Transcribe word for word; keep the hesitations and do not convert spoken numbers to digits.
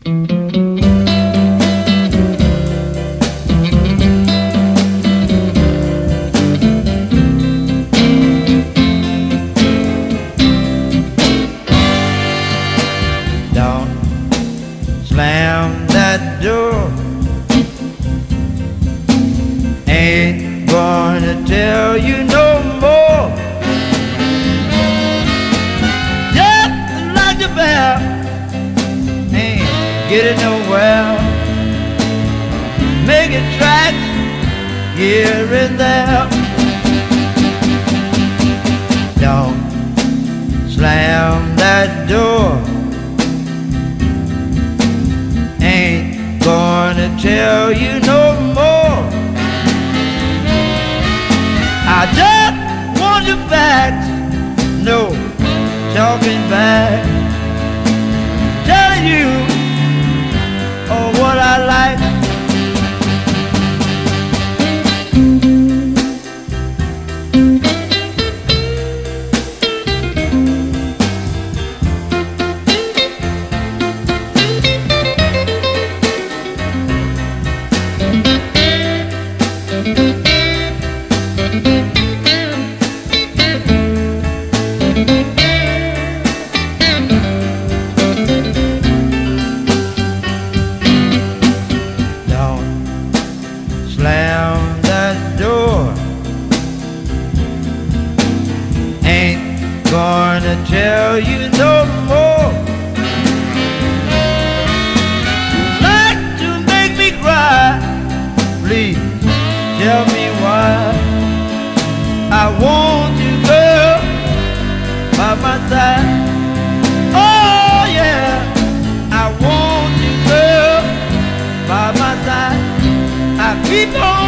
Don't slam that door. Ain't gonna tell you no more. Just like a bear, ain't getting nowhere. Making tracks here and there. Don't slam that door. Ain't gonna tell you no more. I just want your facts, no talking back. Telling you oh, what I like. Slam that door. Ain't gonna tell you no more. Like to make me cry. Please tell me why. I want you, girl, by my side. Oh yeah, I want you, girl, by my side. I keep on